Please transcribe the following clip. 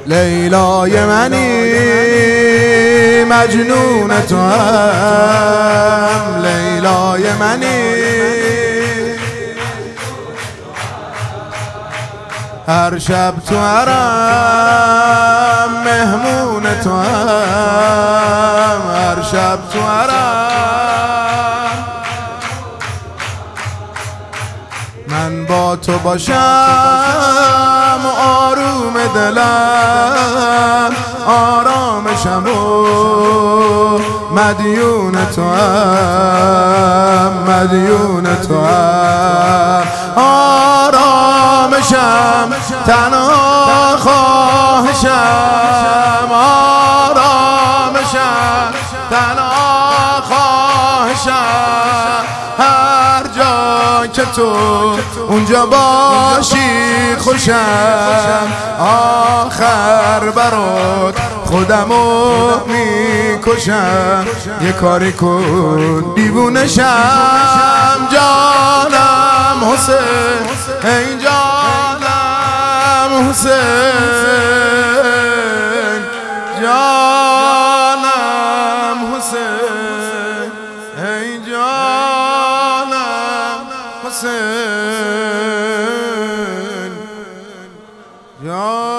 لیلای منی مجنون تو هم، لیلای منی هر شب تو حرم مهمون تو هم، هر شب تو حرم من با تو باشم آروم دلم، آرامشم و مدیون تو هم، مدیون تو هم آرامشم تنها خواهشم، آرامشم تنها خواهشم هر جا که تو اونجا باشی خوشم، آخر برات خودمو میکشم، یه کاری کن دیوونشم جانم حسین، ای جانم حسین، جانم حسین، ای جانم حسین، جانم